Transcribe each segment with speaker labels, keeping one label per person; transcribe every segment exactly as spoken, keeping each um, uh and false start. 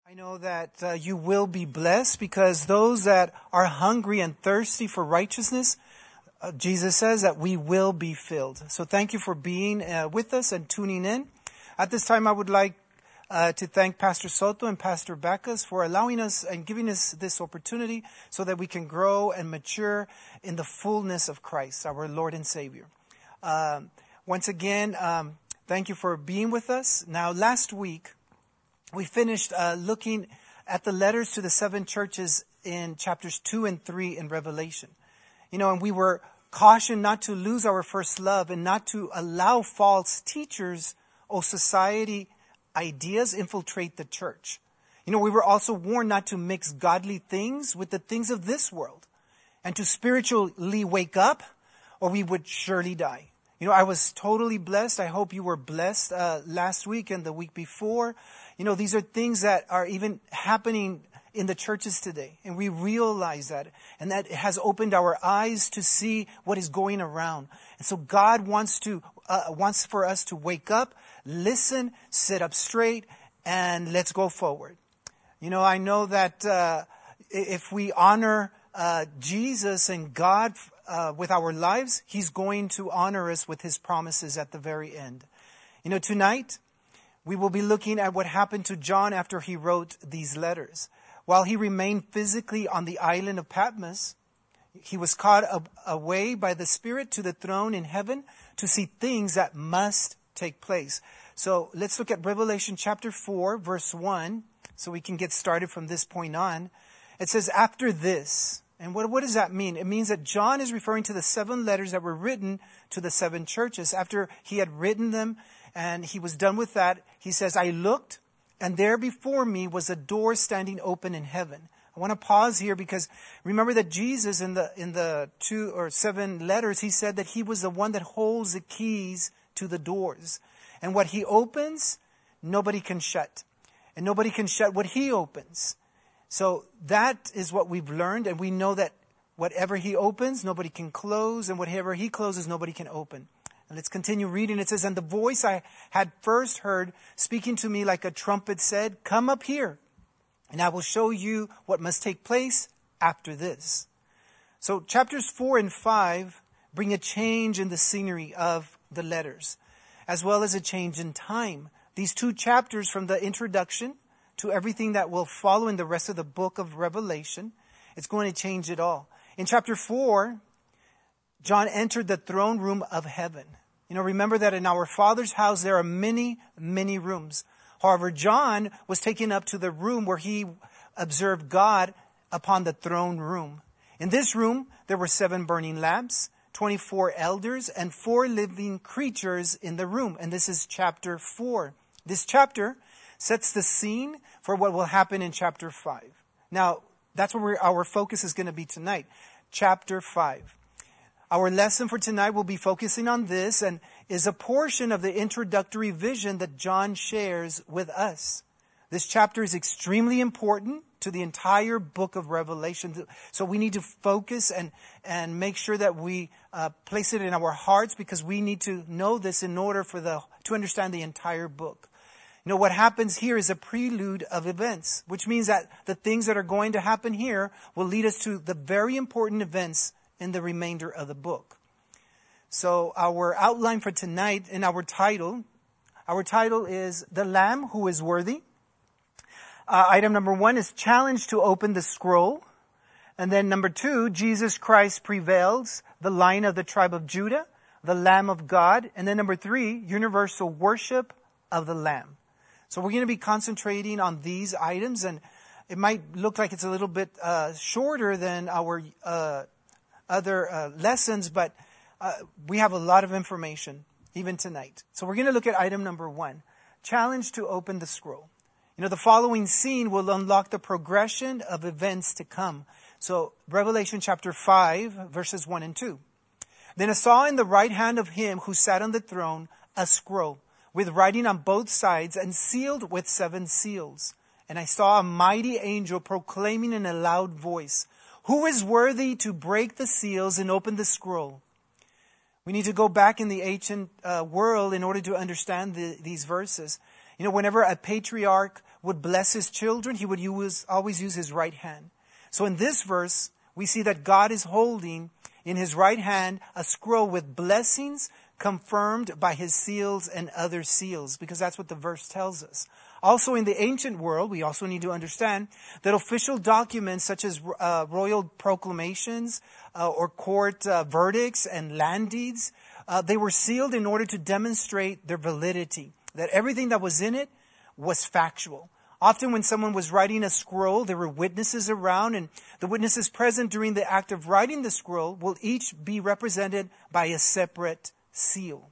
Speaker 1: I know that uh, you will be blessed because those that are hungry and thirsty for righteousness, uh, Jesus says that we will be filled. So thank you for being uh, with us and tuning in. At this time, I would like uh, to thank Pastor Soto and Pastor Backus for allowing us and giving us this opportunity so that we can grow and mature in the fullness of Christ, our Lord and Savior. Um, once again, um, thank you for being with us. Now, last week, we finished uh, looking at the letters to the seven churches in chapters two and three in Revelation. You know, and we were cautioned not to lose our first love and not to allow false teachers or society ideas infiltrate the church. You know, we were also warned not to mix godly things with the things of this world and to spiritually wake up or we would surely die. You know, I was totally blessed. I hope you were blessed uh, last week and the week before. You know, these are things that are even happening in the churches today. And we realize that. And that has opened our eyes to see what is going around. And so God wants to, uh, wants for us to wake up, listen, sit up straight, and let's go forward. You know, I know that uh, if we honor uh, Jesus and God uh, with our lives, He's going to honor us with His promises at the very end. You know, tonight, we will be looking at what happened to John after he wrote these letters. While he remained physically on the island of Patmos, he was caught away by the Spirit to the throne in heaven to see things that must take place. So let's look at Revelation chapter four, verse one, so we can get started from this point on. It says, after this, and what, what does that mean? It means that John is referring to the seven letters that were written to the seven churches. After he had written them, and he was done with that, he says, I looked, and there before me was a door standing open in heaven. I want to pause here because remember that Jesus in the in the two or seven letters, he said that he was the one that holds the keys to the doors. And what he opens, nobody can shut. And nobody can shut what he opens. So that is what we've learned, and we know that whatever he opens, nobody can close, and whatever he closes, nobody can open. And let's continue reading. It says, and the voice I had first heard speaking to me like a trumpet said, come up here, and I will show you what must take place after this. So chapters four and five bring a change in the scenery of the letters, as well as a change in time. These two chapters from the introduction to everything that will follow in the rest of the book of Revelation, it's going to change it all. In chapter four, John entered the throne room of heaven. You know, remember that in our Father's house, there are many, many rooms. However, John was taken up to the room where he observed God upon the throne room. In this room, there were seven burning lamps, twenty-four elders, and four living creatures in the room. And this is chapter four. This chapter sets the scene for what will happen in chapter five. Now, that's where we're, our focus is going to be tonight. Chapter five. Our lesson for tonight will be focusing on this and is a portion of the introductory vision that John shares with us. This chapter is extremely important to the entire book of Revelation. So we need to focus and, and make sure that we uh, place it in our hearts because we need to know this in order for the to understand the entire book. You know, what happens here is a prelude of events, which means that the things that are going to happen here will lead us to the very important events in the remainder of the book. So our outline for tonight and our title, our title is The Lamb Who is Worthy. Uh, item number one is Challenge to Open the Scroll. And then number two, Jesus Christ Prevails, the Lion of the Tribe of Judah, the Lamb of God. And then number three, Universal Worship of the Lamb. So we're going to be concentrating on these items, and it might look like it's a little bit uh, shorter than our uh other uh, lessons, but uh, we have a lot of information even tonight. So we're going to look at item number one, challenge to open the scroll. You know, the following scene will unlock the progression of events to come. So Revelation chapter five, verses one and two. Then I saw in the right hand of him who sat on the throne a scroll with writing on both sides and sealed with seven seals. And I saw a mighty angel proclaiming in a loud voice, who is worthy to break the seals and open the scroll? We need to go back in the ancient uh, world in order to understand the, these verses. You know, whenever a patriarch would bless his children, he would use, always use his right hand. So in this verse, we see that God is holding in his right hand a scroll with blessings confirmed by his seals and other seals, because that's what the verse tells us. Also in the ancient world, we also need to understand that official documents such as uh, royal proclamations uh, or court uh, verdicts and land deeds, uh, they were sealed in order to demonstrate their validity, that everything that was in it was factual. Often when someone was writing a scroll, there were witnesses around, and the witnesses present during the act of writing the scroll will each be represented by a separate seal.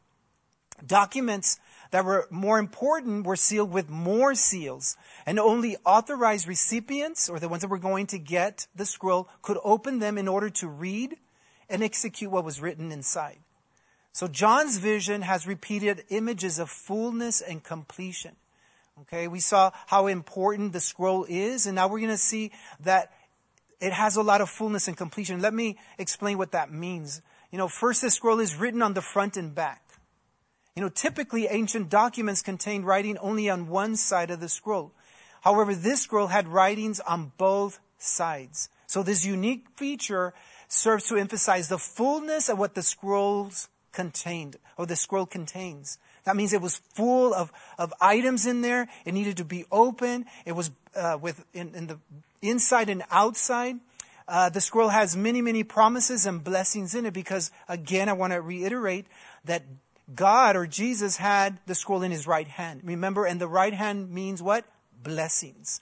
Speaker 1: Documents that were more important were sealed with more seals, and only authorized recipients, or the ones that were going to get the scroll, could open them in order to read and execute what was written inside. So John's vision has repeated images of fullness and completion. Okay, we saw how important the scroll is, and now we're going to see that it has a lot of fullness and completion. Let me explain what that means. You know, first, the scroll is written on the front and back. You know, typically ancient documents contained writing only on one side of the scroll. However, this scroll had writings on both sides. So this unique feature serves to emphasize the fullness of what the scrolls contained, or the scroll contains. That means it was full of, of items in there. It needed to be open. It was uh, with in, in the inside and outside. Uh, the scroll has many, many promises and blessings in it because, again, I want to reiterate that God or Jesus had the scroll in his right hand. Remember, and the right hand means what? Blessings.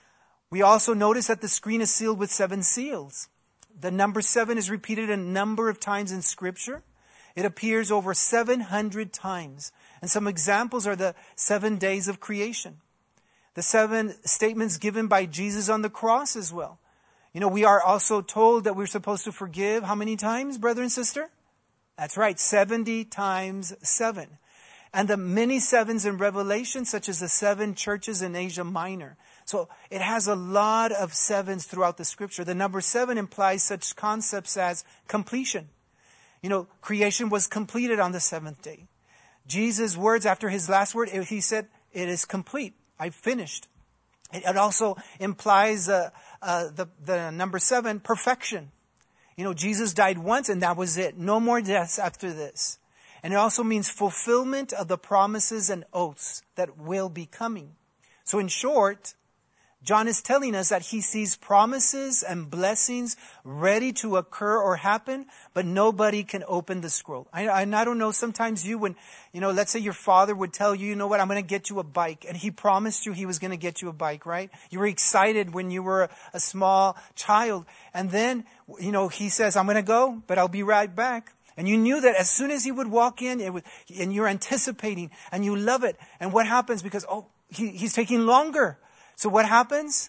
Speaker 1: We also notice that the screen is sealed with seven seals. The number seven is repeated a number of times in Scripture. It appears over seven hundred times. And some examples are the seven days of creation. The seven statements given by Jesus on the cross as well. You know, we are also told that we're supposed to forgive how many times, brother and sister? That's right, seventy times seven. And the many sevens in Revelation, such as the seven churches in Asia Minor. So it has a lot of sevens throughout the Scripture. The number seven implies such concepts as completion. You know, creation was completed on the seventh day. Jesus' words after his last word, he said, it is complete. I've finished. It also implies uh, uh, the, the number seven, perfection. You know, Jesus died once and that was it. No more deaths after this. And it also means fulfillment of the promises and oaths that will be coming. So in short, John is telling us that he sees promises and blessings ready to occur or happen, but nobody can open the scroll. I, I, I don't know, sometimes you, when, you know, let's say your father would tell you, you know what, I'm going to get you a bike. And he promised you he was going to get you a bike, right? You were excited when you were a, a small child. And then, you know, he says, I'm going to go, but I'll be right back. And you knew that as soon as he would walk in, it would, and you're anticipating, and you love it. And what happens? Because, oh, he, he's taking longer. So what happens?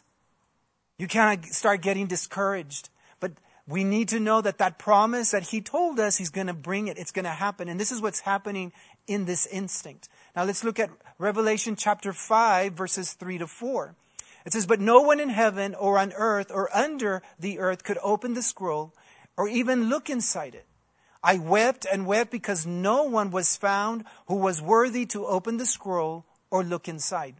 Speaker 1: You kind of start getting discouraged. But we need to know that that promise that he told us, he's going to bring it. It's going to happen. And this is what's happening in this instinct. Now let's look at Revelation chapter five, verses three to four. It says, but no one in heaven or on earth or under the earth could open the scroll or even look inside it. I wept and wept because no one was found who was worthy to open the scroll or look inside.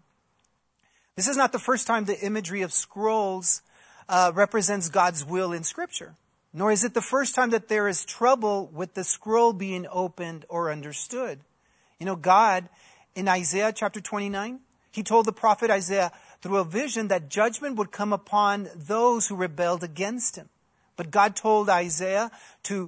Speaker 1: This is not the first time the imagery of scrolls uh, represents God's will in Scripture. Nor is it the first time that there is trouble with the scroll being opened or understood. You know, God, in Isaiah chapter twenty-nine, he told the prophet Isaiah through a vision that judgment would come upon those who rebelled against him. But God told Isaiah to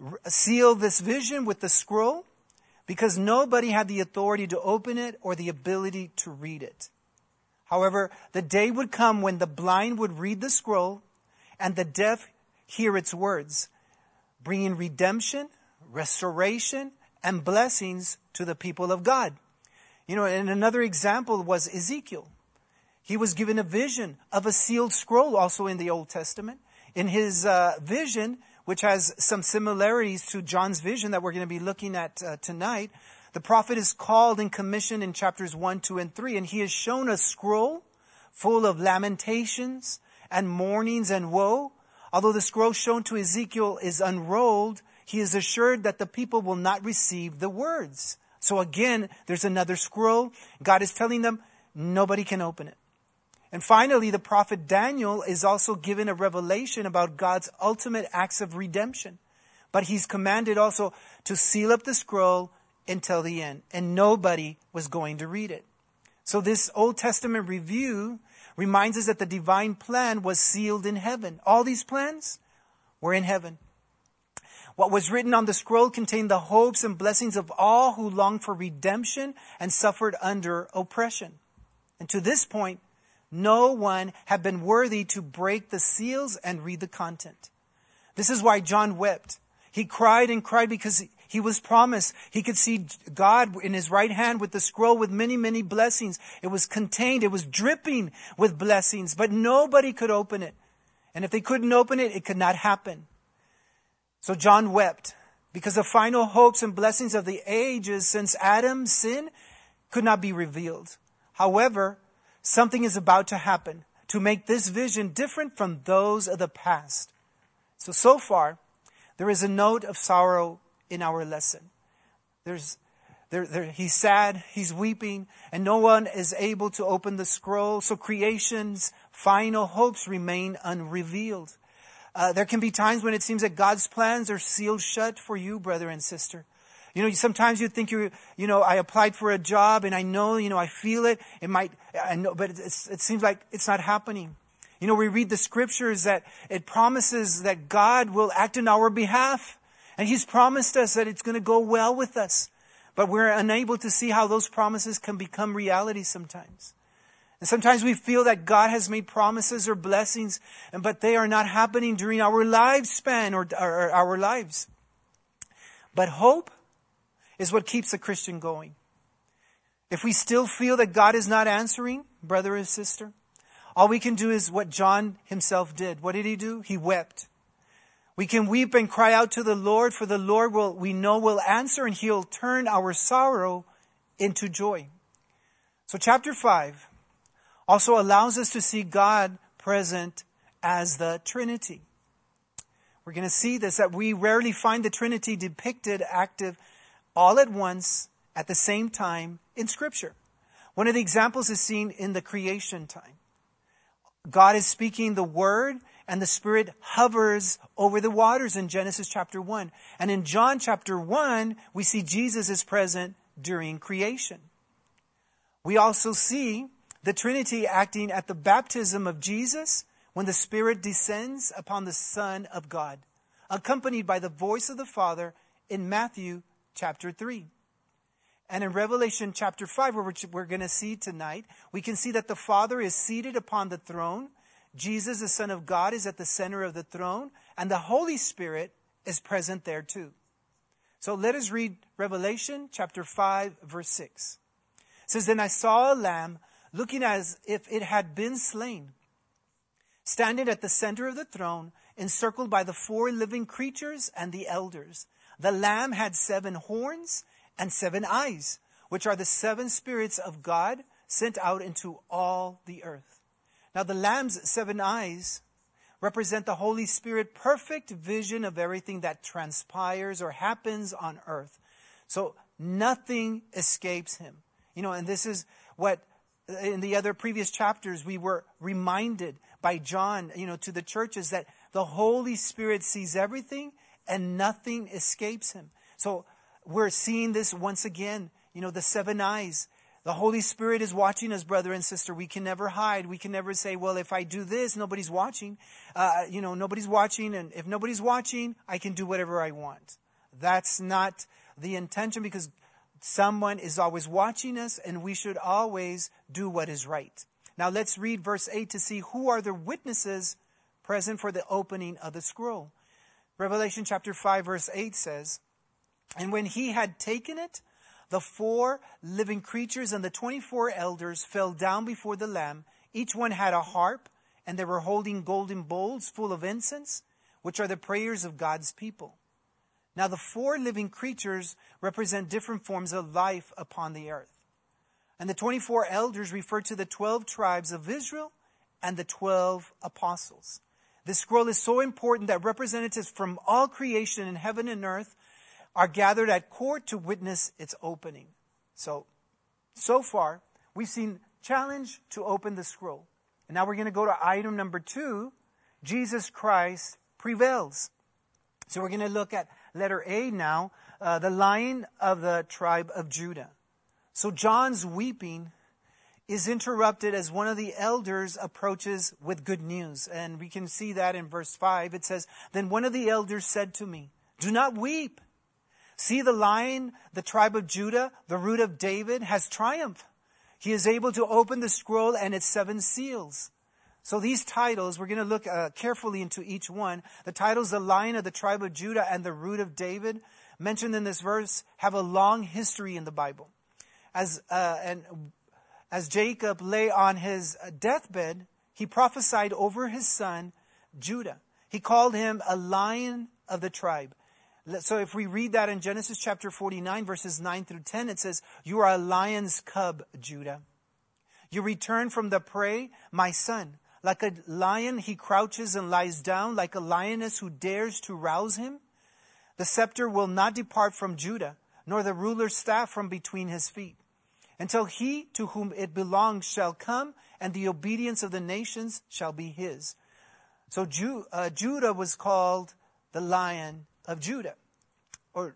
Speaker 1: seal this vision with the scroll because nobody had the authority to open it or the ability to read it. However, the day would come when the blind would read the scroll and the deaf hear its words, bringing redemption, restoration, and blessings to the people of God. You know, and another example was Ezekiel. He was given a vision of a sealed scroll also in the Old Testament. In his uh, vision, which has some similarities to John's vision that we're going to be looking at uh, tonight, the prophet is called and commissioned in chapters one, two, and three, and he is shown a scroll full of lamentations and mournings and woe. Although the scroll shown to Ezekiel is unrolled, he is assured that the people will not receive the words. So again, there's another scroll. God is telling them, nobody can open it. And finally, the prophet Daniel is also given a revelation about God's ultimate acts of redemption. But he's commanded also to seal up the scroll until the end. And nobody was going to read it. So this Old Testament review reminds us that the divine plan was sealed in heaven. All these plans were in heaven. What was written on the scroll contained the hopes and blessings of all who longed for redemption and suffered under oppression. And to this point, no one had been worthy to break the seals and read the content. This is why John wept. He cried and cried because he was promised. He could see God in his right hand with the scroll with many, many blessings. It was contained. It was dripping with blessings, but nobody could open it. And if they couldn't open it, it could not happen. So John wept because the final hopes and blessings of the ages since Adam's sin could not be revealed. However, something is about to happen to make this vision different from those of the past. So, so far, there is a note of sorrow in our lesson. There's, there, there, he's sad, he's weeping, and no one is able to open the scroll. So creation's final hopes remain unrevealed. Uh, there can be times when it seems that God's plans are sealed shut for you, brother and sister. You know, sometimes you think you, you know, I applied for a job and I know, you know, I feel it. It might, I know, but it's, it seems like it's not happening. You know, we read the scriptures that it promises that God will act in our behalf. And he's promised us that it's going to go well with us. But we're unable to see how those promises can become reality sometimes. And sometimes we feel that God has made promises or blessings, but they are not happening during our lifespan or, or, or our lives. But hope is what keeps a Christian going. If we still feel that God is not answering, brother or sister, all we can do is what John himself did. What did he do? He wept. We can weep and cry out to the Lord, for the Lord will, we know, will answer, and he'll turn our sorrow into joy. So chapter five also allows us to see God present as the Trinity. We're going to see this, that we rarely find the Trinity depicted active all at once at the same time in Scripture. One of the examples is seen in the creation time. God is speaking the word, and the Spirit hovers over the waters in Genesis chapter one. And in John chapter one, we see Jesus is present during creation. We also see the Trinity acting at the baptism of Jesus when the Spirit descends upon the Son of God, accompanied by the voice of the Father in Matthew chapter three. And in Revelation chapter five, which we're going to see tonight, we can see that the Father is seated upon the throne. Jesus, the Son of God, is at the center of the throne, and the Holy Spirit is present there too. So let us read Revelation chapter five, verse six. It says, "Then I saw a lamb looking as if it had been slain, standing at the center of the throne, encircled by the four living creatures and the elders. The lamb had seven horns and seven eyes, which are the seven spirits of God sent out into all the earth." Now the lamb's seven eyes represent the Holy Spirit, perfect vision of everything that transpires or happens on earth. So nothing escapes him. You know, and this is what in the other previous chapters we were reminded by John, you know, to the churches, that the Holy Spirit sees everything and nothing escapes him. So we're seeing this once again, you know, the seven eyes. The Holy Spirit is watching us, brother and sister. We can never hide. We can never say, well, if I do this, nobody's watching. Uh, you know, nobody's watching. And if nobody's watching, I can do whatever I want. That's not the intention, because someone is always watching us, and we should always do what is right. Now let's read verse eight to see who are the witnesses present for the opening of the scroll. Revelation chapter five, verse eight says, "And when he had taken it, the four living creatures and the twenty-four elders fell down before the Lamb. Each one had a harp, and they were holding golden bowls full of incense, which are the prayers of God's people." Now the four living creatures represent different forms of life upon the earth. And the twenty-four elders refer to the twelve tribes of Israel and the twelve apostles. This scroll is so important that representatives from all creation in heaven and earth are gathered at court to witness its opening. So, so far, we've seen challenge to open the scroll. And now we're going to go to item number two. Jesus Christ prevails. So we're going to look at letter A now, uh, the Lion of the tribe of Judah. So John's weeping is interrupted as one of the elders approaches with good news. And we can see that in verse five. It says, "Then one of the elders said to me, 'Do not weep. See, the Lion, the tribe of Judah, the root of David, has triumphed. He is able to open the scroll and its seven seals.'" So these titles, we're going to look uh, carefully into each one. The titles, the Lion of the tribe of Judah and the root of David, mentioned in this verse, have a long history in the Bible. As uh, and as Jacob lay on his deathbed, he prophesied over his son, Judah. He called him a lion of the tribe. So if we read that in Genesis chapter forty-nine, verses nine through ten, it says, "You are a lion's cub, Judah. You return from the prey, my son. Like a lion, he crouches and lies down, like a lioness who dares to rouse him. The scepter will not depart from Judah, nor the ruler's staff from between his feet, until he to whom it belongs shall come, and the obedience of the nations shall be his." So Ju- uh, Judah was called the Lion of Judah. Or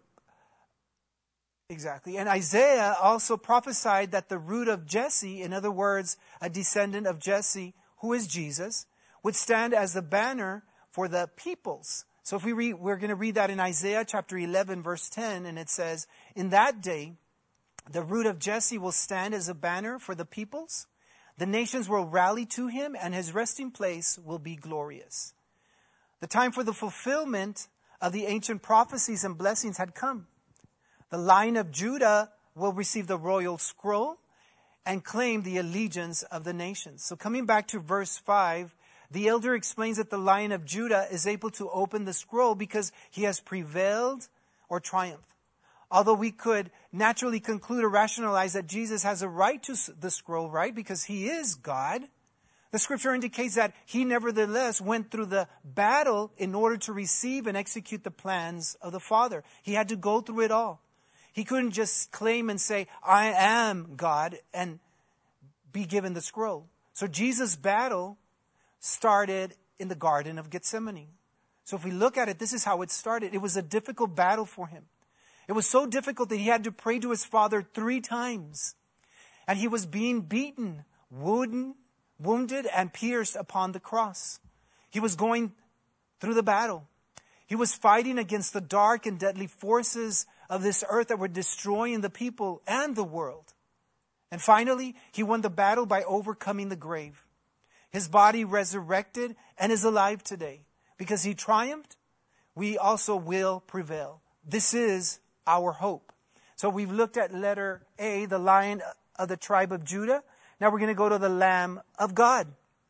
Speaker 1: exactly. And Isaiah also prophesied that the root of Jesse, in other words, a descendant of Jesse, who is Jesus, would stand as the banner for the peoples. So if we read, we're going to read that in Isaiah chapter eleven, verse ten, and it says, "In that day, the root of Jesse will stand as a banner for the peoples. The nations will rally to him, and his resting place will be glorious." The time for the fulfillment of the ancient prophecies and blessings had come. The Lion of Judah will receive the royal scroll and claim the allegiance of the nations. So coming back to verse five, the elder explains that the Lion of Judah is able to open the scroll because he has prevailed or triumphed. Although we could naturally conclude or rationalize that Jesus has a right to the scroll, right? Because he is God. The scripture indicates that he nevertheless went through the battle in order to receive and execute the plans of the Father. He had to go through it all. He couldn't just claim and say, "I am God," and be given the scroll. So Jesus' battle started in the Garden of Gethsemane. So if we look at it, this is how it started. It was a difficult battle for him. It was so difficult that he had to pray to his Father three times. And he was being beaten, wooden, wounded, and pierced upon the cross. He was going through the battle. He was fighting against the dark and deadly forces of this earth that were destroying the people and the world. And finally, he won the battle by overcoming the grave. His body resurrected and is alive today. Because he triumphed, we also will prevail. This is our hope. So we've looked at letter A, the Lion of the tribe of Judah. Now we're going to go to the Lamb of God.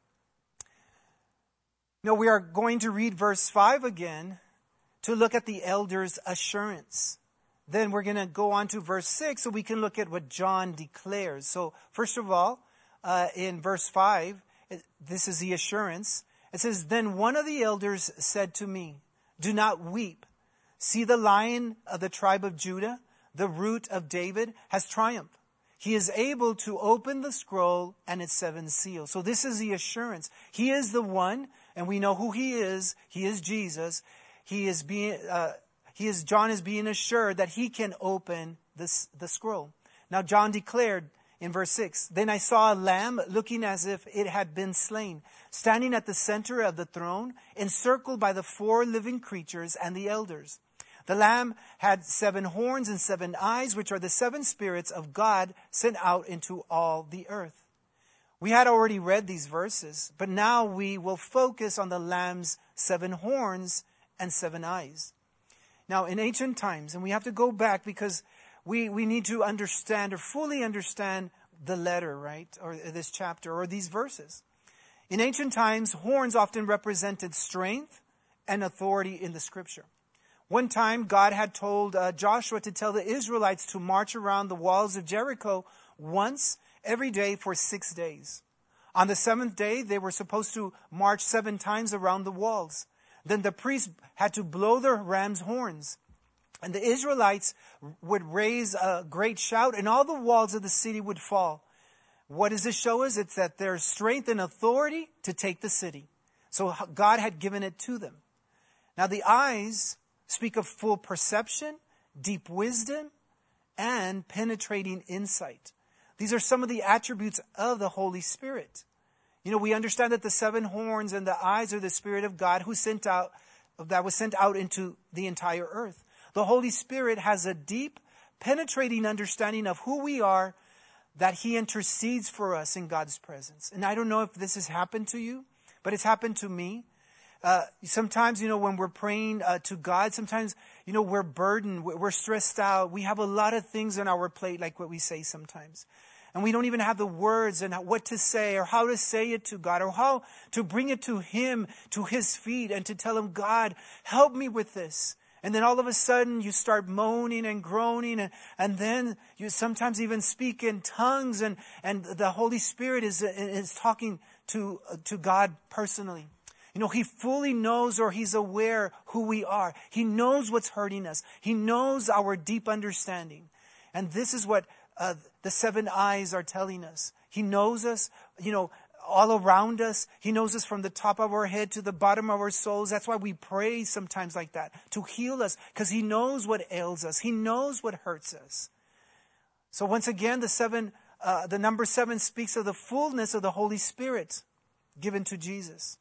Speaker 1: Now we are going to read verse five again to look at the elder's assurance. Then we're going to go on to verse six so we can look at what John declares. So first of all, uh, in verse five, this is the assurance. It says, "Then one of the elders said to me, 'Do not weep. See, the Lion of the tribe of Judah, the root of David, has triumphed. He is able to open the scroll and its seven seals.'" So this is the assurance. He is the one, and we know who he is. He is Jesus. He is being, uh, he is, John is being assured that he can open this, the scroll. Now John declared in verse six, "Then I saw a lamb looking as if it had been slain, standing at the center of the throne, encircled by the four living creatures and the elders. The lamb had seven horns and seven eyes, which are the seven spirits of God sent out into all the earth." We had already read these verses, but now we will focus on the lamb's seven horns and seven eyes. Now, in ancient times, and we have to go back because we, we need to understand or fully understand the letter, right? Or this chapter or these verses. In ancient times, horns often represented strength and authority in the scripture. One time, God had told uh, Joshua to tell the Israelites to march around the walls of Jericho once every day for six days. On the seventh day, they were supposed to march seven times around the walls. Then the priests had to blow their ram's horns. And the Israelites would raise a great shout, and all the walls of the city would fall. What does this show us? It's that there's strength and authority to take the city. So God had given it to them. Now the eyes speak of full perception, deep wisdom, and penetrating insight. These are some of the attributes of the Holy Spirit. You know, we understand that the seven horns and the eyes are the Spirit of God who sent out, that was sent out into the entire earth. The Holy Spirit has a deep, penetrating understanding of who we are, that He intercedes for us in God's presence. And I don't know if this has happened to you, but it's happened to me. Uh, sometimes, you know, when we're praying uh, to God, sometimes, you know, we're burdened, we're stressed out. We have a lot of things on our plate, like what we say sometimes. And we don't even have the words and what to say or how to say it to God or how to bring it to Him, to His feet, and to tell Him, God, help me with this. And then all of a sudden you start moaning and groaning, and, and then you sometimes even speak in tongues, and, and the Holy Spirit is, is talking to, to God personally. You know, He fully knows, or He's aware who we are. He knows what's hurting us. He knows our deep understanding. And this is what uh, the seven eyes are telling us. He knows us, you know, all around us. He knows us from the top of our head to the bottom of our souls. That's why we pray sometimes like that, to heal us, because He knows what ails us. He knows what hurts us. So once again, the seven, uh, the number seven speaks of the fullness of the Holy Spirit given to Jesus.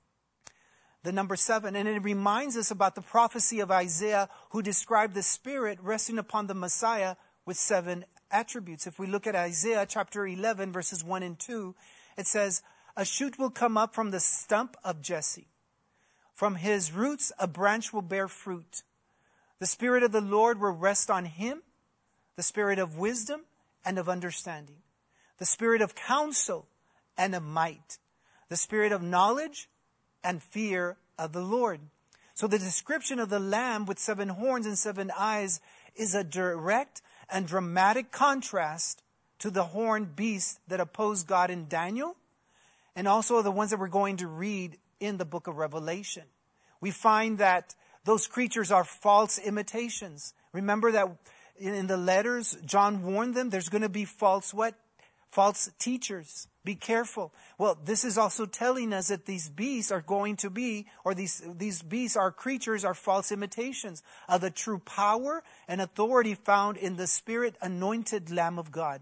Speaker 1: The number seven. And it reminds us about the prophecy of Isaiah, who described the Spirit resting upon the Messiah with seven attributes. If we look at Isaiah chapter eleven, verses one and two, it says, a shoot will come up from the stump of Jesse. From his roots, a branch will bear fruit. The Spirit of the Lord will rest on him, the Spirit of wisdom and of understanding, the Spirit of counsel and of might, the Spirit of knowledge and fear of the Lord. So the description of the Lamb with seven horns and seven eyes is a direct and dramatic contrast to the horned beasts that opposed God in Daniel, and also the ones that we're going to read in the book of Revelation. We find that those creatures are false imitations. Remember that in the letters, John warned them there's going to be false what? False teachers. Be careful. Well, this is also telling us that these beasts are going to be, or these, these beasts are creatures, are false imitations of the true power and authority found in the Spirit-anointed Lamb of God.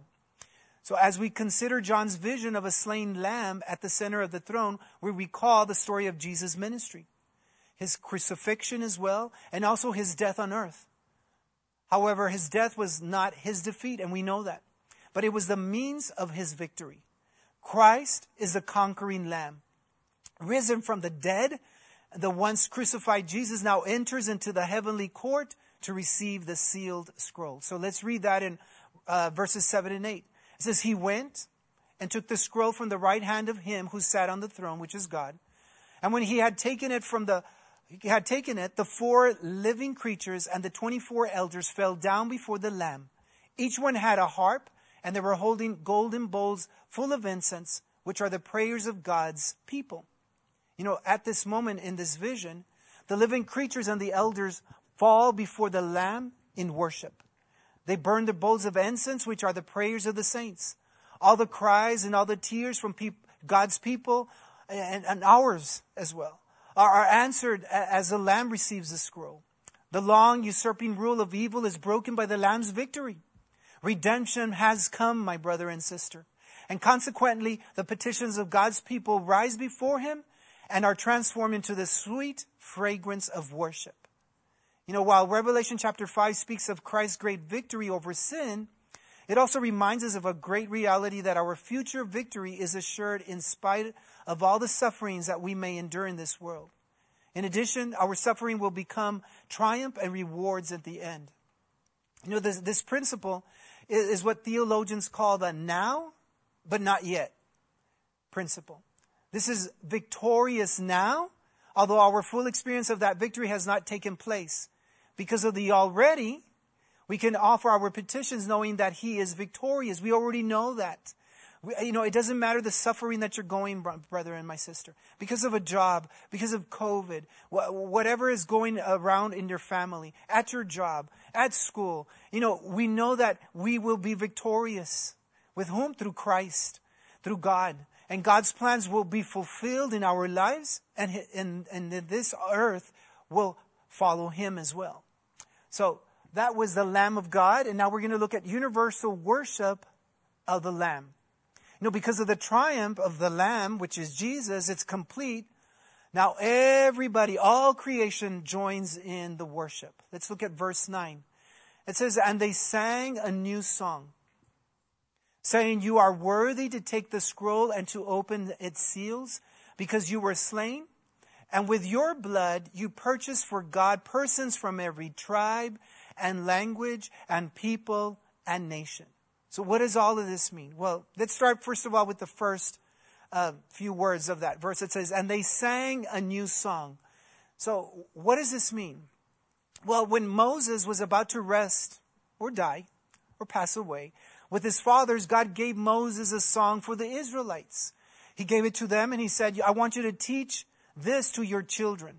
Speaker 1: So as we consider John's vision of a slain lamb at the center of the throne, we recall the story of Jesus' ministry, His crucifixion as well, and also His death on earth. However, His death was not His defeat, and we know that. But it was the means of His victory. Christ is the conquering Lamb. Risen from the dead, the once crucified Jesus now enters into the heavenly court to receive the sealed scroll. So let's read that in uh, verses seven and eight. It says, He went and took the scroll from the right hand of Him who sat on the throne, which is God. And when He had taken it from the He had taken it, the four living creatures and the twenty-four elders fell down before the Lamb. Each one had a harp, and they were holding golden bowls full of incense, which are the prayers of God's people. You know, at this moment in this vision, the living creatures and the elders fall before the Lamb in worship. They burn the bowls of incense, which are the prayers of the saints. All the cries and all the tears from peop- God's people, and, and ours as well, are, are answered as the Lamb receives the scroll. The long usurping rule of evil is broken by the Lamb's victory. Redemption has come, my brother and sister. And consequently, the petitions of God's people rise before Him and are transformed into the sweet fragrance of worship. You know, while Revelation chapter five speaks of Christ's great victory over sin, it also reminds us of a great reality that our future victory is assured in spite of all the sufferings that we may endure in this world. In addition, our suffering will become triumph and rewards at the end. You know, this, this principle is, is what theologians call the now, but not yet principle. This is victorious now, although our full experience of that victory has not taken place. Because of the already, we can offer our petitions knowing that He is victorious. We already know that. We, you know, it doesn't matter the suffering that you're going, brother and my sister. Because of a job, because of COVID, wh- whatever is going around in your family, at your job, at school. You know, we know that we will be victorious. With whom? Through Christ, through God. And God's plans will be fulfilled in our lives, and, and, and this earth will follow him as well. So that was the Lamb of God, and now we're going to look at universal worship of the Lamb. You know, because of the triumph of the Lamb, which is Jesus, it's complete. Now everybody, all creation joins in the worship. Let's look at verse nine. It says, and they sang a new song, saying, you are worthy to take the scroll and to open its seals, because you were slain, and with your blood you purchased for God persons from every tribe and language and people and nation. So what does all of this mean? Well, let's start first of all with the first uh, few words of that verse. It says, and they sang a new song. So what does this mean? Well, when Moses was about to rest or die or pass away with his fathers, God gave Moses a song for the Israelites. He gave it to them and he said, I want you to teach this to your children.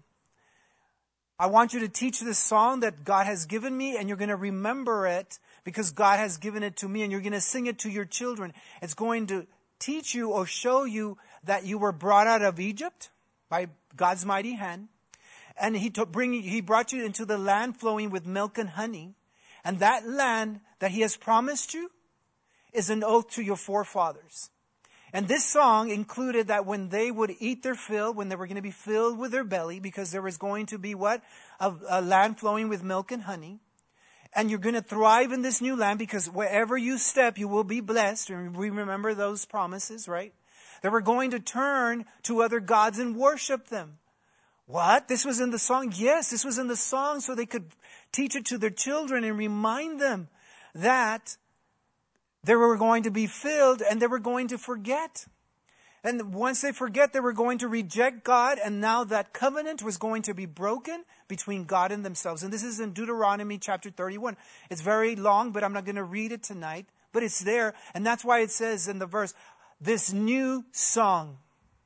Speaker 1: I want you to teach this song that God has given me, and you're going to remember it because God has given it to me, and you're going to sing it to your children. It's going to teach you or show you that you were brought out of Egypt by God's mighty hand. And he took, bring, he brought you into the land flowing with milk and honey. And that land that he has promised you is an oath to your forefathers. And this song included that when they would eat their fill, when they were going to be filled with their belly, because there was going to be what? A, a land flowing with milk and honey. And you're going to thrive in this new land because wherever you step, you will be blessed. And we remember those promises, right? They were going to turn to other gods and worship them. What? This was in the song? Yes, this was in the song so they could teach it to their children and remind them that they were going to be filled and they were going to forget. And once they forget, they were going to reject God. And now that covenant was going to be broken between God and themselves. And this is in Deuteronomy chapter thirty-one. It's very long, but I'm not going to read it tonight. But it's there. And that's why it says in the verse, this new song.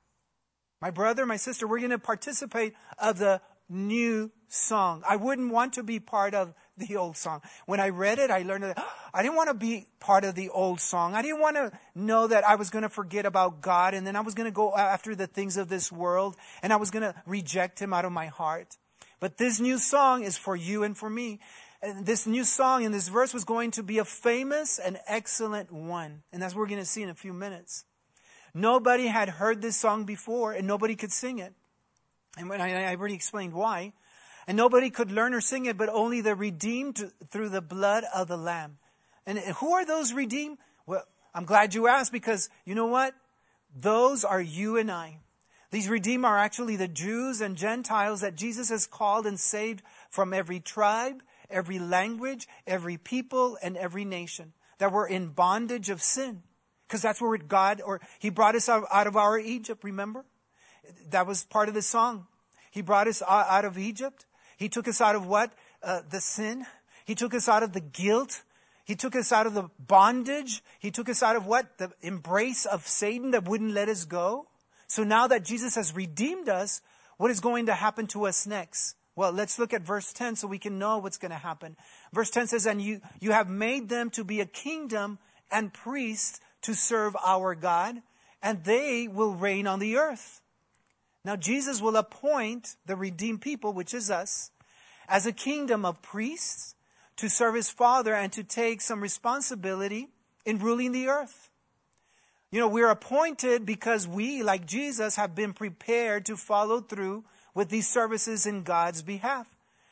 Speaker 1: My brother, my sister, we're going to participate of the new song. I wouldn't want to be part of the old song. When I read it, I learned that oh, I didn't want to be part of the old song. I didn't want to know that I was going to forget about God and then I was going to go after the things of this world and I was going to reject him out of my heart. But this new song is for you and for me. And this new song in this verse was going to be a famous and excellent one. And that's what we're going to see in a few minutes. Nobody had heard this song before and nobody could sing it. And when I, I already explained why. And nobody could learn or sing it, but only the redeemed through the blood of the Lamb. And who are those redeemed? Well, I'm glad you asked because you know what? Those are you and I. These redeemed are actually the Jews and Gentiles that Jesus has called and saved from every tribe, every language, every people, and every nation that were in bondage of sin. Because that's where God, or He brought us out, out of our Egypt, remember? That was part of the song. He brought us out of Egypt. He took us out of what? Uh, the sin. He took us out of the guilt. He took us out of the bondage. He took us out of what? The embrace of Satan that wouldn't let us go. So now that Jesus has redeemed us, what is going to happen to us next? Well, let's look at verse ten so we can know what's going to happen. Verse ten says, and you, you have made them to be a kingdom and priests to serve our God, and they will reign on the earth. Now Jesus will appoint the redeemed people, which is us, as a kingdom of priests to serve his Father and to take some responsibility in ruling the earth. You know, we're appointed because we, like Jesus, have been prepared to follow through with these services in God's behalf.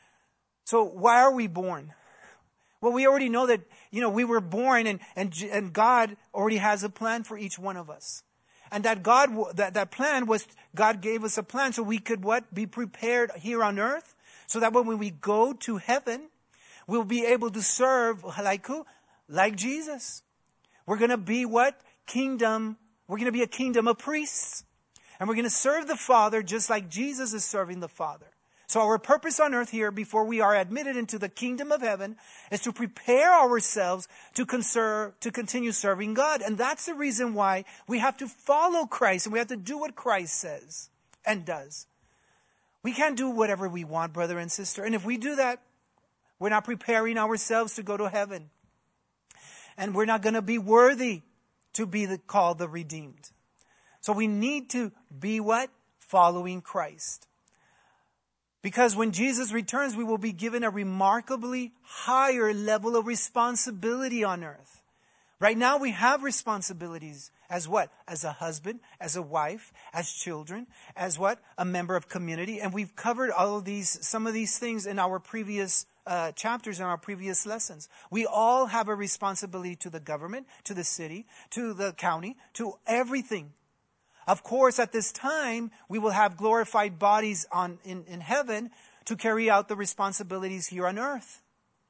Speaker 1: So why are we born? Well, we already know that, you know, we were born and, and, and God already has a plan for each one of us. And that God, that, that plan was, God gave us a plan so we could what? Be prepared here on earth. So that when we go to heaven, we'll be able to serve like who? Like Jesus. We're going to be what? Kingdom. We're going to be a kingdom of priests. And we're going to serve the Father just like Jesus is serving the Father. So our purpose on earth here before we are admitted into the kingdom of heaven is to prepare ourselves to conserve, to continue serving God. And that's the reason why we have to follow Christ and we have to do what Christ says and does. We can't do whatever we want, brother and sister. And if we do that, we're not preparing ourselves to go to heaven. And we're not going to be worthy to be the, called the redeemed. So we need to be what? Following Christ. Because when Jesus returns, we will be given a remarkably higher level of responsibility on earth. Right now we have responsibilities as what? As a husband, as a wife, as children, as what? A member of community. And we've covered all of these, some of these things in our previous uh, chapters, in our previous lessons. We all have a responsibility to the government, to the city, to the county, to everything. Of course, at this time, we will have glorified bodies on in, in heaven to carry out the responsibilities here on earth.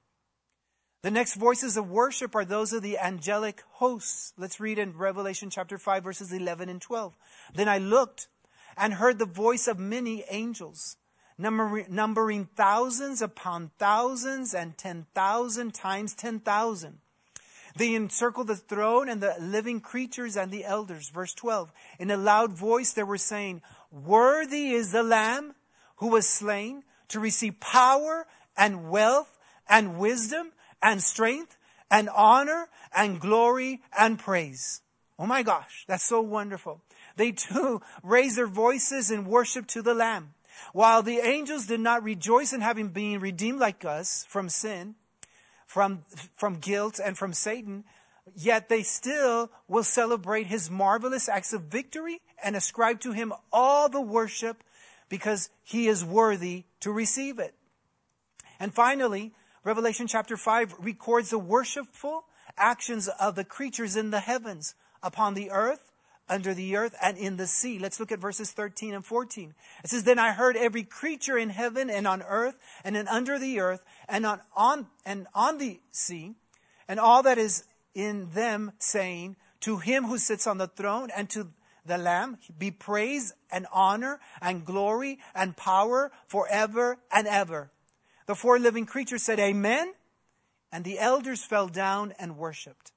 Speaker 1: The next voices of worship are those of the angelic hosts. Let's read in Revelation chapter five, verses eleven and twelve. Then I looked and heard the voice of many angels, number, numbering thousands upon thousands and ten thousand times ten thousand. They encircled the throne and the living creatures and the elders. Verse twelve. In a loud voice they were saying, "Worthy is the Lamb who was slain to receive power and wealth and wisdom and strength and honor and glory and praise." Oh my gosh, that's so wonderful. They too raised their voices in worship to the Lamb. While the angels did not rejoice in having been redeemed like us from sin, from, from guilt and from Satan, yet they still will celebrate his marvelous acts of victory and ascribe to him all the worship because he is worthy to receive it. And finally, Revelation chapter five records the worshipful actions of the creatures in the heavens, upon the earth, under the earth, and in the sea. Let's look at verses thirteen and fourteen. It says, "Then I heard every creature in heaven and on earth and in under the earth and on, on and on the sea, and all that is in them, saying, to him who sits on the throne and to the Lamb be praise and honor and glory and power forever and ever." The four living creatures said, "Amen." And the elders fell down and worshipped.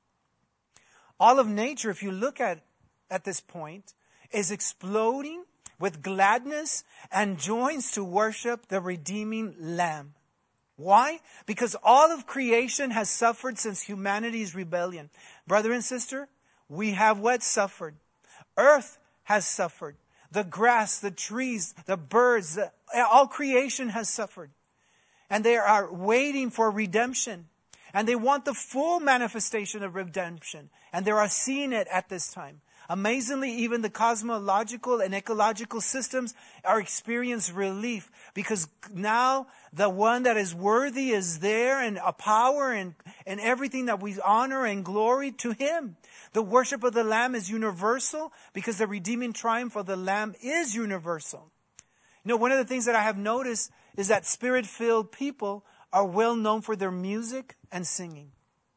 Speaker 1: All of nature, if you look at, at this point, is exploding with gladness and joins to worship the redeeming Lamb. Why? Because all of creation has suffered since humanity's rebellion. Brother and sister, we have what suffered? Earth has suffered. The grass, the trees, the birds, the, all creation has suffered. And they are waiting for redemption. And they want the full manifestation of redemption. And they are seeing it at this time. Amazingly, even the cosmological and ecological systems are experiencing relief. Because now the one that is worthy is there, and a power and, and everything that we honor and glory to him. The worship of the Lamb is universal because the redeeming triumph of the Lamb is universal. You know, one of the things that I have noticed is that Spirit-filled people are well known for their music and singing.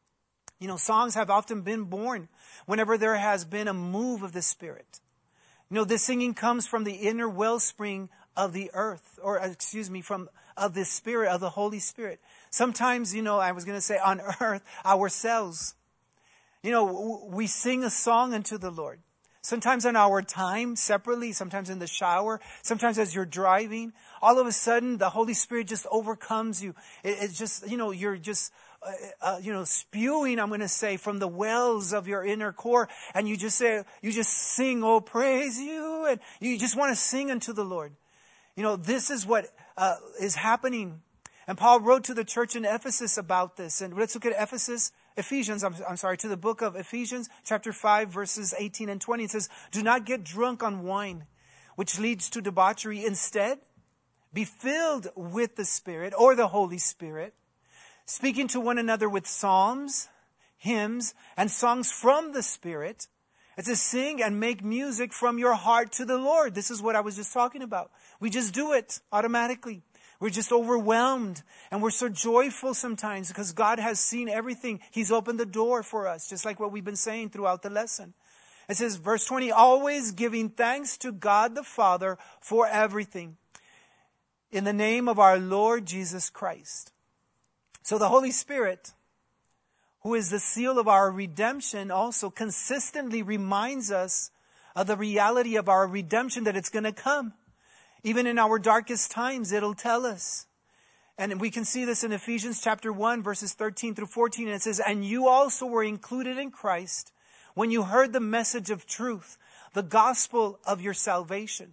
Speaker 1: You know, songs have often been born whenever there has been a move of the Spirit. You know, this singing comes from the inner wellspring of the earth, or excuse me, from of the Spirit, of the Holy Spirit. Sometimes, you know, I was going to say on earth, ourselves. You know, we sing a song unto the Lord. Sometimes on our time, separately, sometimes in the shower, sometimes as you're driving, all of a sudden the Holy Spirit just overcomes you. It, it's just, you know, you're just, uh, uh, you know, spewing, I'm going to say, from the wells of your inner core. And you just say, you just sing, "Oh, praise you." And you just want to sing unto the Lord. You know, this is what uh, is happening. And Paul wrote to the church in Ephesus about this. And let's look at Ephesus. Ephesians, I'm, I'm sorry, to the book of Ephesians, chapter five, verses eighteen and twenty. It says, "Do not get drunk on wine, which leads to debauchery. Instead, be filled with the Spirit," or the Holy Spirit, "speaking to one another with psalms, hymns, and songs from the Spirit." It says, "Sing and make music from your heart to the Lord." This is what I was just talking about. We just do it automatically. We're just overwhelmed, and we're so joyful sometimes because God has seen everything. He's opened the door for us, just like what we've been saying throughout the lesson. It says, verse twenty, "Always giving thanks to God the Father for everything, in the name of our Lord Jesus Christ." So the Holy Spirit, who is the seal of our redemption, also consistently reminds us of the reality of our redemption, that it's going to come. Even in our darkest times, it'll tell us. And we can see this in Ephesians chapter one, verses thirteen through fourteen. And it says, "And you also were included in Christ when you heard the message of truth, the gospel of your salvation.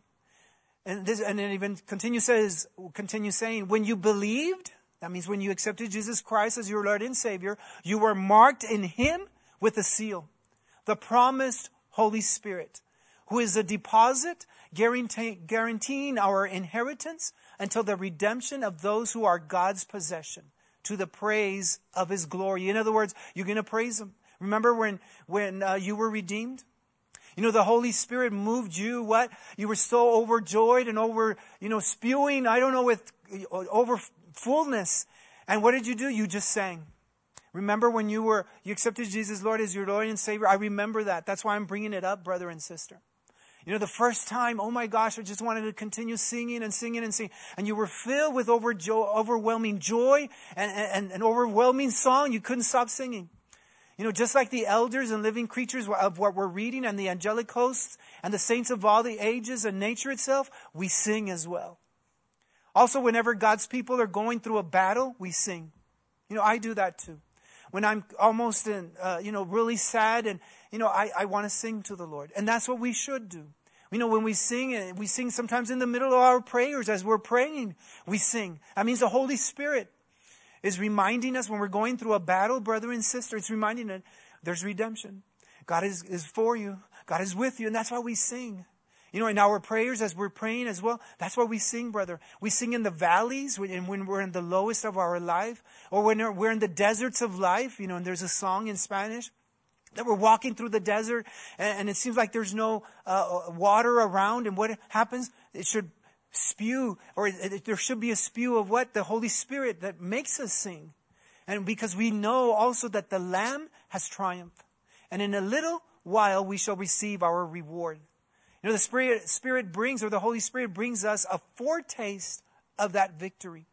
Speaker 1: And this, and it even continue says, continue saying, when you believed, that means when you accepted Jesus Christ as your Lord and Savior, you were marked in Him with a seal, the promised Holy Spirit, who is a deposit guarantee, guaranteeing our inheritance until the redemption of those who are God's possession, to the praise of His glory. In other words, you're going to praise Him. Remember when, when uh, you were redeemed? You know, the Holy Spirit moved you, what? You were so overjoyed and over, you know, spewing, I don't know, with over fullness. And what did you do? You just sang. Remember when you were, you accepted Jesus, Lord, as your Lord and Savior? I remember that. That's why I'm bringing it up, brother and sister. You know, the first time, oh my gosh, I just wanted to continue singing and singing and singing. And you were filled with overjo- overwhelming joy and, and, and overwhelming song. You couldn't stop singing. You know, just like the elders and living creatures of what we're reading and the angelic hosts and the saints of all the ages and nature itself, we sing as well. Also, whenever God's people are going through a battle, we sing. You know, I do that too. When I'm almost, in, uh, you know, really sad and, you know, I, I want to sing to the Lord. And that's what we should do. You know, when we sing, we sing sometimes in the middle of our prayers as we're praying, we sing. That means the Holy Spirit is reminding us when we're going through a battle, brother and sister, it's reminding us there's redemption. God is, is for you. God is with you. And that's why we sing. You know, in our prayers as we're praying as well, that's why we sing, brother. We sing in the valleys and when we're in the lowest of our life, or when we're in the deserts of life. You know, and there's a song in Spanish that we're walking through the desert and, and it seems like there's no uh, water around. And what happens? It should spew, or it, it, there should be a spew of what? The Holy Spirit that makes us sing. And because we know also that the Lamb has triumphed. And in a little while we shall receive our reward. You know, the Spirit, Spirit brings, or the Holy Spirit brings us a foretaste of that victory.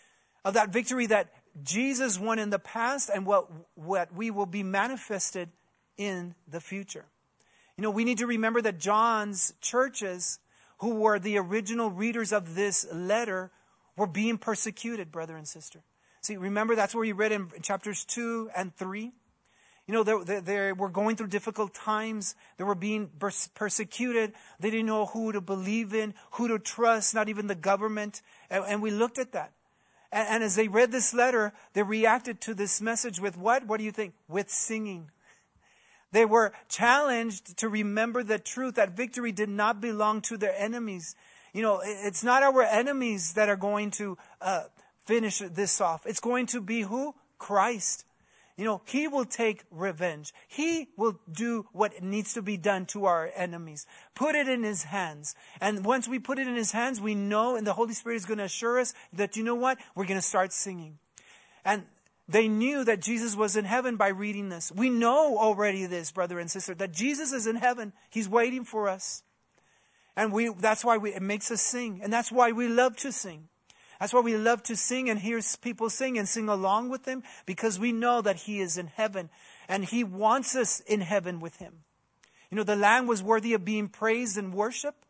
Speaker 1: Of that victory that Jesus won in the past and what, what we will be manifested in the future. You know, we need to remember that John's churches, who were the original readers of this letter, were being persecuted, brother and sister. See, remember that's where you read in chapters two and three. You know, they, they, they were going through difficult times. They were being persecuted. They didn't know who to believe in, who to trust, not even the government. And, and we looked at that. And, and as they read this letter, they reacted to this message with what? What do you think? With singing. They were challenged to remember the truth that victory did not belong to their enemies. You know, it's not our enemies that are going to uh, finish this off. It's going to be who? Christ. You know, He will take revenge. He will do what needs to be done to our enemies. Put it in His hands. And once we put it in His hands, we know, and the Holy Spirit is going to assure us that, you know what? We're going to start singing. And they knew that Jesus was in heaven by reading this. We know already this, brother and sister, that Jesus is in heaven. He's waiting for us. And we that's why we, it makes us sing. And that's why we love to sing. That's why we love to sing and hear people sing and sing along with them, because we know that He is in heaven and He wants us in heaven with Him. You know, the Lamb was worthy of being praised and worshiped.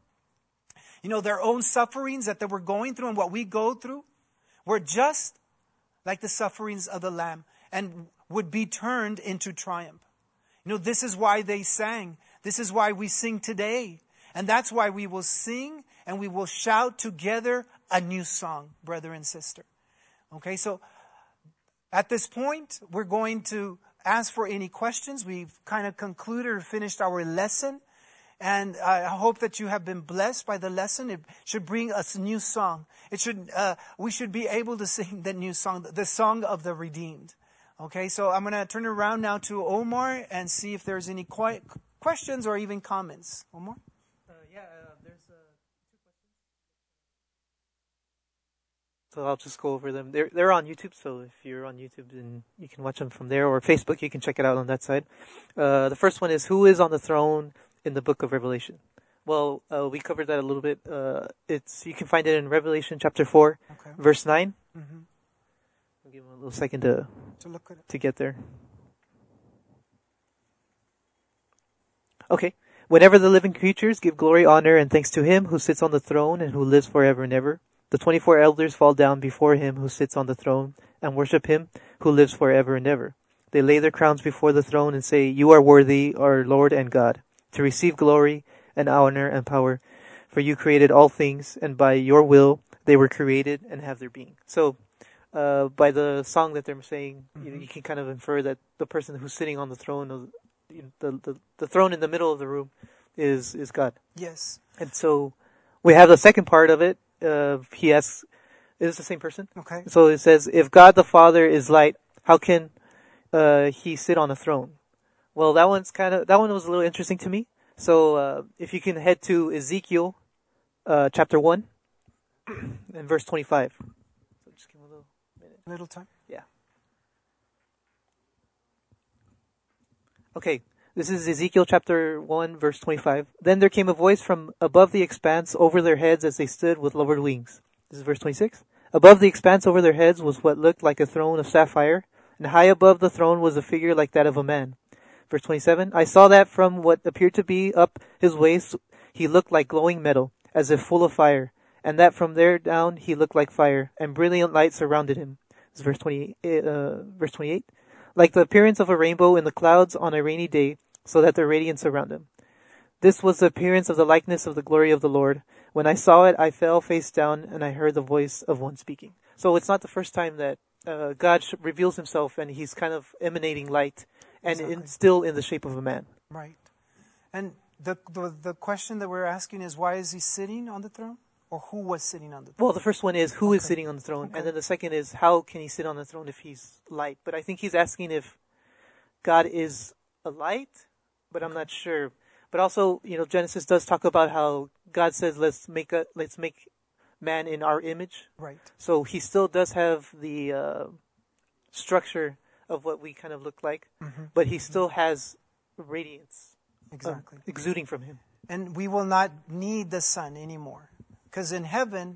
Speaker 1: You know, their own sufferings that they were going through and what we go through were just like the sufferings of the Lamb and would be turned into triumph. You know, this is why they sang. This is why we sing today. And that's why we will sing and we will shout together a new song, brother and sister. Okay, so at this point, we're going to ask for any questions. We've kind of concluded or finished our lesson. And I hope that you have been blessed by the lesson. It should bring us a new song. It should, uh, we should be able to sing the new song, the song of the redeemed. Okay, so I'm going to turn it around now to Omar and see if there's any qu- questions or even comments. Omar?
Speaker 2: Uh, yeah, uh, there's uh, two questions. So I'll just go over them. They're they're on YouTube, so if you're on YouTube, then you can watch them from there, or Facebook, you can check it out on that side. Uh, the first one is, who is on the throne in the book of Revelation? Well, uh, we covered that a little bit. Uh, it's you can find it in Revelation chapter four, okay. verse nine. Mm-hmm. I'll give him a little second to
Speaker 1: to look at it.
Speaker 2: to get there. Okay. Whenever the living creatures give glory, honor, and thanks to Him who sits on the throne and who lives forever and ever, the twenty-four elders fall down before Him who sits on the throne and worship Him who lives forever and ever. They lay their crowns before the throne and say, "You are worthy, our Lord and God, to receive glory and honor and power. For you created all things, and by your will they were created and have their being." So, uh, by the song that they're saying, mm-hmm. you, you can kind of infer that the person who's sitting on the throne, of, the, the the throne in the middle of the room, is is God.
Speaker 1: Yes.
Speaker 2: And so, we have the second part of it. Uh, he asks, "Is this the same person?"
Speaker 1: Okay.
Speaker 2: So it says, "If God the Father is light, how can uh, he sit on a throne?" Well, that one's kind of that one was a little interesting to me. So, uh, if you can head to Ezekiel, uh, chapter one, and verse twenty-five. So just give me a little minute.
Speaker 1: A little time.
Speaker 2: Yeah. Okay, this is Ezekiel chapter one, verse twenty-five. "Then there came a voice from above the expanse over their heads as they stood with lowered wings." This is verse twenty-six. "Above the expanse over their heads was what looked like a throne of sapphire, and high above the throne was a figure like that of a man." Verse twenty-seven, "I saw that from what appeared to be up his waist, he looked like glowing metal, as if full of fire, and that from there down he looked like fire, and brilliant light surrounded him." This is verse twenty-eight, uh, verse twenty-eight. "Like the appearance of a rainbow in the clouds on a rainy day, so that the radiance around him. This was the appearance of the likeness of the glory of the Lord. When I saw it, I fell face down, and I heard the voice of one speaking." So it's not the first time that uh, God reveals himself, and he's kind of emanating light, and
Speaker 1: Exactly.
Speaker 2: in, still in the shape of a man.
Speaker 1: Right. And the, the the question that we're asking is, why is he sitting on the throne? Or who was sitting on the throne?
Speaker 2: Well, the first one is, who
Speaker 1: okay.
Speaker 2: is sitting on the throne?
Speaker 1: Okay.
Speaker 2: And then the second is, how can he sit on the throne if he's light? But I think he's asking if God is a light, but I'm not sure. But also, you know, Genesis does talk about how God says, let's make a, let's make man in our image.
Speaker 1: Right.
Speaker 2: So he still does have the uh, structure of what we kind of look like, mm-hmm. but he still has radiance
Speaker 1: exactly
Speaker 2: uh, exuding from him.
Speaker 1: And we will not need the sun anymore. Because in heaven,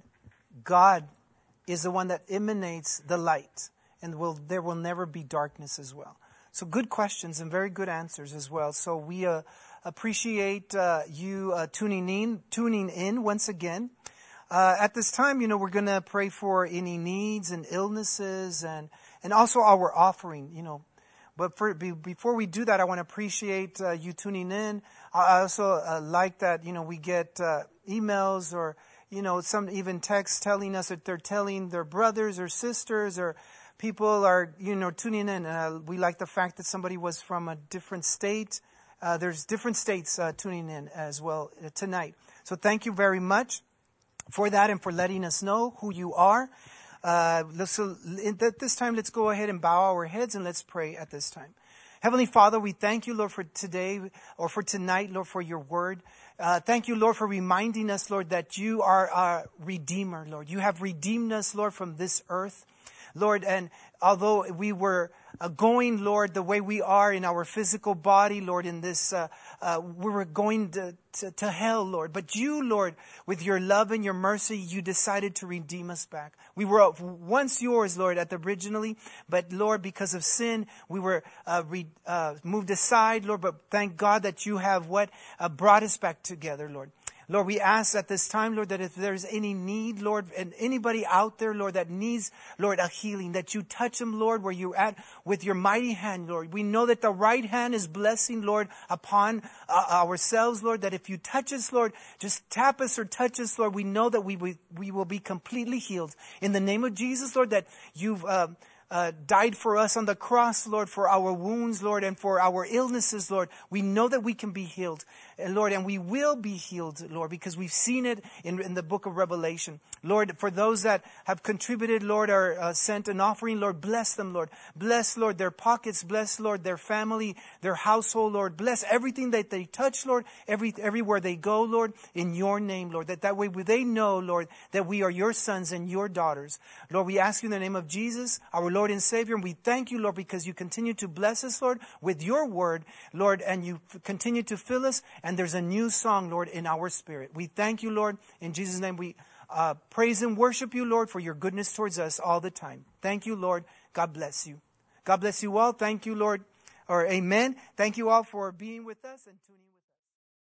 Speaker 1: God is the one that emanates the light. And will there will never be darkness as well. So good questions and very good answers as well. So we uh, appreciate uh, you uh, tuning in, tuning in once again. Uh, at this time, you know, we're going to pray for any needs and illnesses and, and also our offering, you know. But for, be, before we do that, I want to appreciate uh, you tuning in. I also uh, like that, you know, we get uh, emails or, you know, some even texts telling us that they're telling their brothers or sisters or people are, you know, tuning in. Uh, we like the fact that somebody was from a different state. Uh, there's different states uh, tuning in as well uh, tonight. So thank you very much for that and for letting us know who you are. Uh, so at this time, let's go ahead and bow our heads and let's pray at this time. Heavenly Father, we thank you, Lord, for today or for tonight, Lord, for your word. Uh, thank you, Lord, for reminding us, Lord, that you are our Redeemer, Lord. You have redeemed us, Lord, from this earth. Lord, and although we were uh, going, Lord, the way we are in our physical body, Lord, in this, uh, uh, we were going to, to, to hell, Lord. But you, Lord, with your love and your mercy, you decided to redeem us back. We were once yours, Lord, at the originally, but Lord, because of sin, we were uh, re, uh, moved aside, Lord. But thank God that you have what uh, brought us back together, Lord. Lord, we ask at this time, Lord, that if there's any need, Lord, and anybody out there, Lord, that needs, Lord, a healing, that you touch them, Lord, where you're at with your mighty hand, Lord. We know that the right hand is blessing, Lord, upon uh, ourselves, Lord, that if you touch us, Lord, just tap us or touch us, Lord, we know that we, we, we will be completely healed. In the name of Jesus, Lord, that you've uh, uh, died for us on the cross, Lord, for our wounds, Lord, and for our illnesses, Lord. We know that we can be healed. And Lord, and we will be healed, Lord, because we've seen it in, in the book of Revelation. Lord, for those that have contributed, Lord, or uh, sent an offering, Lord, bless them, Lord. Bless, Lord, their pockets. Bless, Lord, their family, their household, Lord. Bless everything that they touch, Lord, every everywhere they go, Lord, in your name, Lord. That that way they know, Lord, that we are your sons and your daughters. Lord, we ask you in the name of Jesus, our Lord and Savior, and we thank you, Lord, because you continue to bless us, Lord, with your word, Lord, and you f- continue to fill us. And there's a new song, Lord, in our spirit. We thank you, Lord. In Jesus' name, we uh, praise and worship you, Lord, for your goodness towards us all the time. Thank you, Lord. God bless you. God bless you all. Thank you, Lord. Or amen. Thank you all for being with us and tuning in.